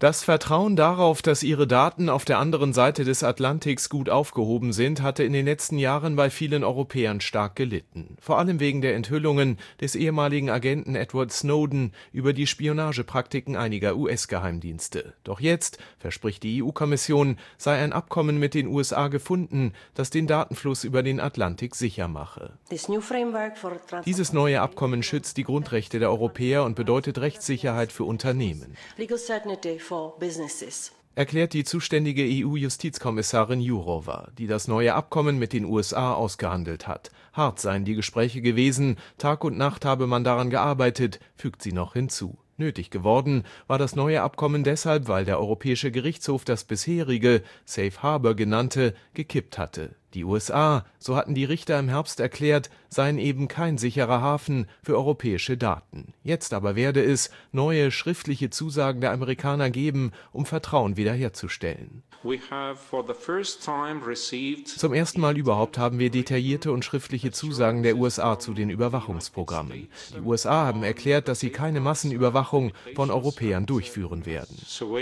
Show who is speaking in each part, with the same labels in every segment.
Speaker 1: Das Vertrauen darauf, dass ihre Daten auf der anderen Seite des Atlantiks gut aufgehoben sind, hatte in den letzten Jahren bei vielen Europäern stark gelitten. Vor allem wegen der Enthüllungen des ehemaligen Agenten Edward Snowden über die Spionagepraktiken einiger US-Geheimdienste. Doch jetzt, verspricht die EU-Kommission, sei ein Abkommen mit den USA gefunden, das den Datenfluss über den Atlantik sicher mache. Dieses neue Abkommen schützt die Grundrechte der Europäer und bedeutet Rechtssicherheit für Unternehmen, erklärt die zuständige EU-Justizkommissarin Jourová, die das neue Abkommen mit den USA ausgehandelt hat. Hart seien die Gespräche gewesen, Tag und Nacht habe man daran gearbeitet, fügt sie noch hinzu. Nötig geworden war das neue Abkommen deshalb, weil der Europäische Gerichtshof das bisherige, Safe Harbor genannte, gekippt hatte. Die USA, so hatten die Richter im Herbst erklärt, seien eben kein sicherer Hafen für europäische Daten. Jetzt aber werde es neue schriftliche Zusagen der Amerikaner geben, um Vertrauen wiederherzustellen. Zum ersten Mal überhaupt haben wir detaillierte und schriftliche Zusagen der USA zu den Überwachungsprogrammen. Die USA haben erklärt, dass sie keine Massenüberwachung von Europäern durchführen werden.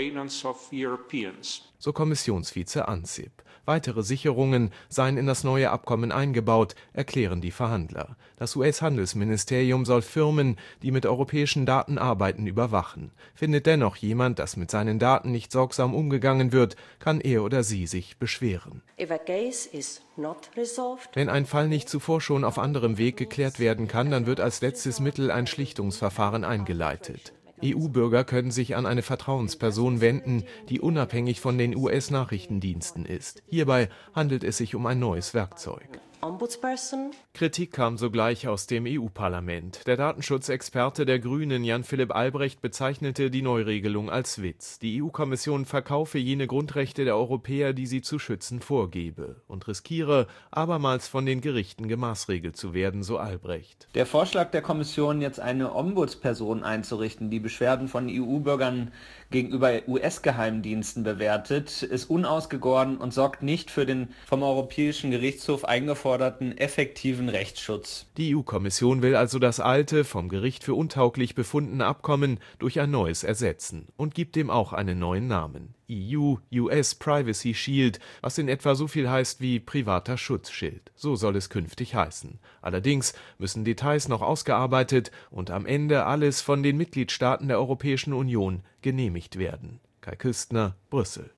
Speaker 1: So Kommissionsvize Ansip. Weitere Sicherungen seien in das neue Abkommen eingebaut, erklären die Verhandler. Das US-Handelsministerium soll Firmen, die mit europäischen Daten arbeiten, überwachen. Findet dennoch jemand, dass mit seinen Daten nicht sorgsam umgegangen wird, kann er oder sie sich beschweren. Wenn ein Fall nicht zuvor schon auf anderem Weg geklärt werden kann, dann wird als letztes Mittel ein Schlichtungsverfahren eingeleitet. EU-Bürger können sich an eine Vertrauensperson wenden, die unabhängig von den US-Nachrichtendiensten ist. Hierbei handelt es sich um ein neues Werkzeug. Kritik kam sogleich aus dem EU-Parlament. Der Datenschutzexperte der Grünen Jan-Philipp Albrecht bezeichnete die Neuregelung als Witz. Die EU-Kommission verkaufe jene Grundrechte der Europäer, die sie zu schützen vorgebe, und riskiere, abermals von den Gerichten gemaßregelt zu werden, so Albrecht.
Speaker 2: Der Vorschlag der Kommission, jetzt eine Ombudsperson einzurichten, die Beschwerden von EU-Bürgern gegenüber US-Geheimdiensten bewertet, ist unausgegoren und sorgt nicht für den vom Europäischen Gerichtshof eingeforderten effektiven Rechtsschutz.
Speaker 1: Die EU-Kommission will also das alte, vom Gericht für untauglich befundene Abkommen durch ein neues ersetzen und gibt dem auch einen neuen Namen. EU-US Privacy Shield, was in etwa so viel heißt wie privater Schutzschild. So soll es künftig heißen. Allerdings müssen Details noch ausgearbeitet und am Ende alles von den Mitgliedstaaten der Europäischen Union genehmigt werden. Kai Küstner, Brüssel.